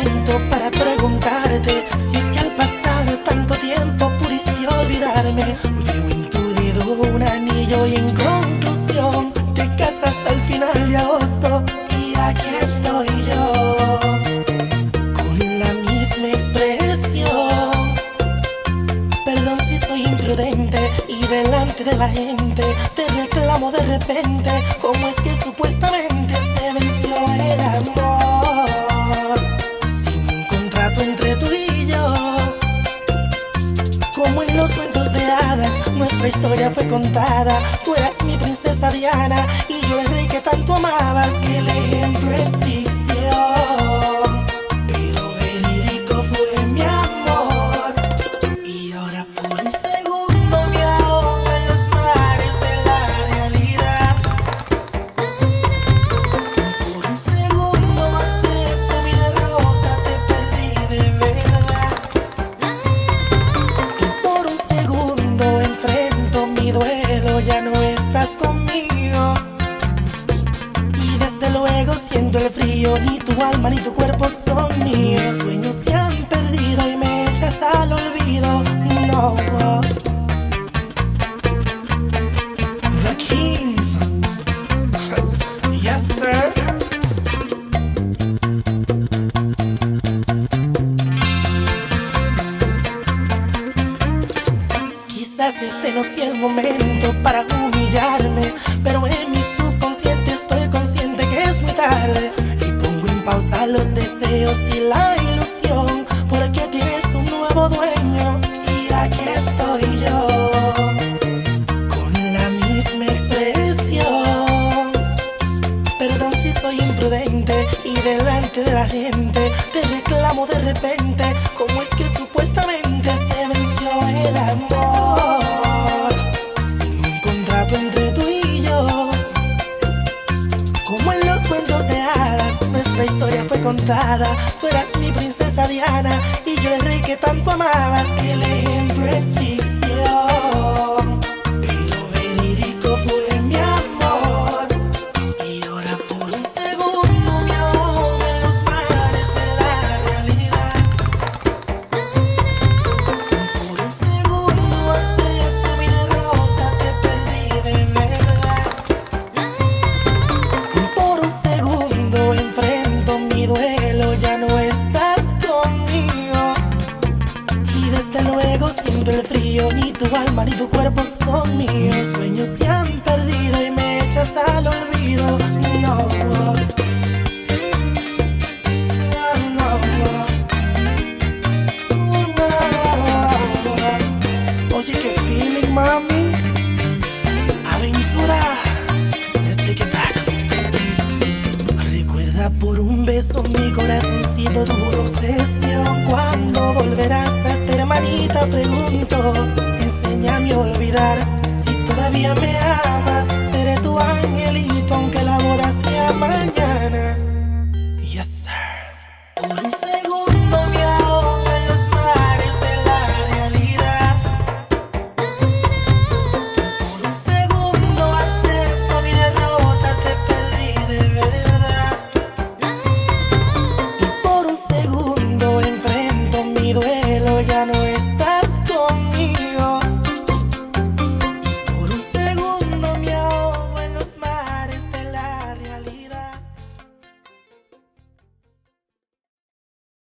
momento para preguntarte si es que al pasar tanto tiempo pudiste olvidarme. Veo en tu dedo un anillo y en conclusión te casas al final de agosto. Y aquí estoy yo con la misma expresión. Perdón si soy imprudente y delante de la gente te reclamo de repente. ¿Cómo es que supuestamente se venció el amor sin un contrato entre tú y yo? Como en los cuentos de hadas, nuestra historia fue contada. Tú eras mi princesa Diana y yo el rey que tanto amabas. Y el ejemplo es ficción, pero verídico fue mi amor. Y ahora por un segundo me ahogo en los mares de la realidad. Por un segundo acepto mi derrota, te perdí de verdad. Y por un segundo enfrento mi duelo, ya no estás conmigo. Y desde luego siento el frío, ni tu alma ni tu cuerpo son míos. Mis sueños se han perdido y me echas al olvido. No. The Kings. Yes, sir. Quizás este no sea el momento para humillarme, pero en mi subconsciente estoy consciente que es muy tarde. Y pongo en pausa los deseos y la ilusión, porque tienes un nuevo dueño. Y aquí estoy yo con la misma expresión. Perdón si soy imprudente y delante de la gente te reclamo de repente. ¿Cómo es que supuestamente se venció el amor sin un contrato entre tú y yo? Como en los cuentos de hadas, nuestra historia fue contada. Tú eras mi princesa Diana y yo el rey que tanto amabas. El ejemplo es ficción, pero verídico fue mi amor. Y ahora por un segundo me ahogo en los mares de la realidad. Por un segundo acepto mi derrota, te perdí de verdad. Por un segundo enfrento mi duelo, ya no estás conmigo. Y desde luego siento el frío, ni tu alma ni tu cuerpo son míos. Mis sueños se han perdido y me echas al olvido. No. Oye, qué feeling, mami. Aventura. Desde que tal. Recuerda por un beso mi corazoncito duro obsesión. ¿Cuándo volverás a ser hermanita? Pregunto.